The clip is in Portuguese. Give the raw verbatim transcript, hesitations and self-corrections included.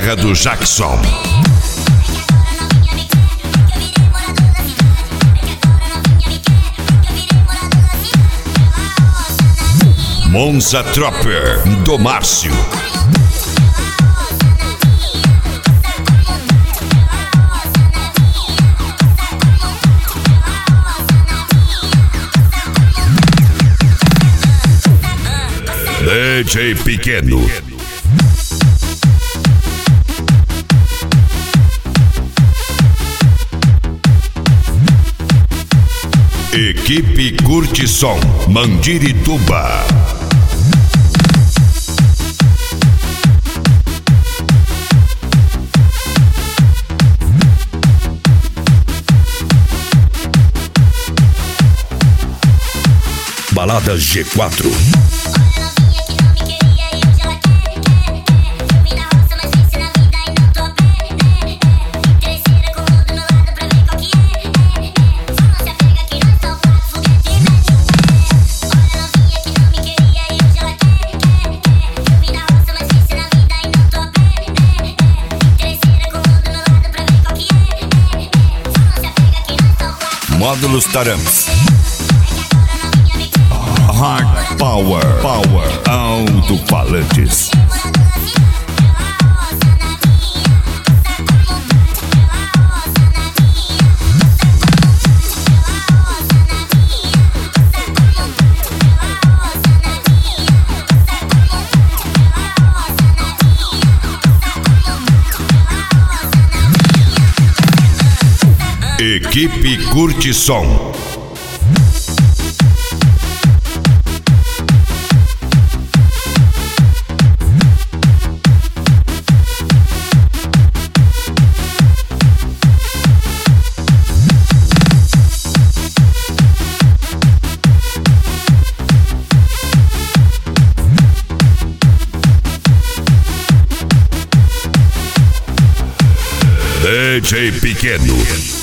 terra do Jackson. Monza Tropper do Márcio. D J Pequeno. Equipe Curte Som, Mandirituba. Balada G quatro. Módulos Taramps. Hard Power, Power, alto-falantes. Equipe Curte Som. D J Pequeno.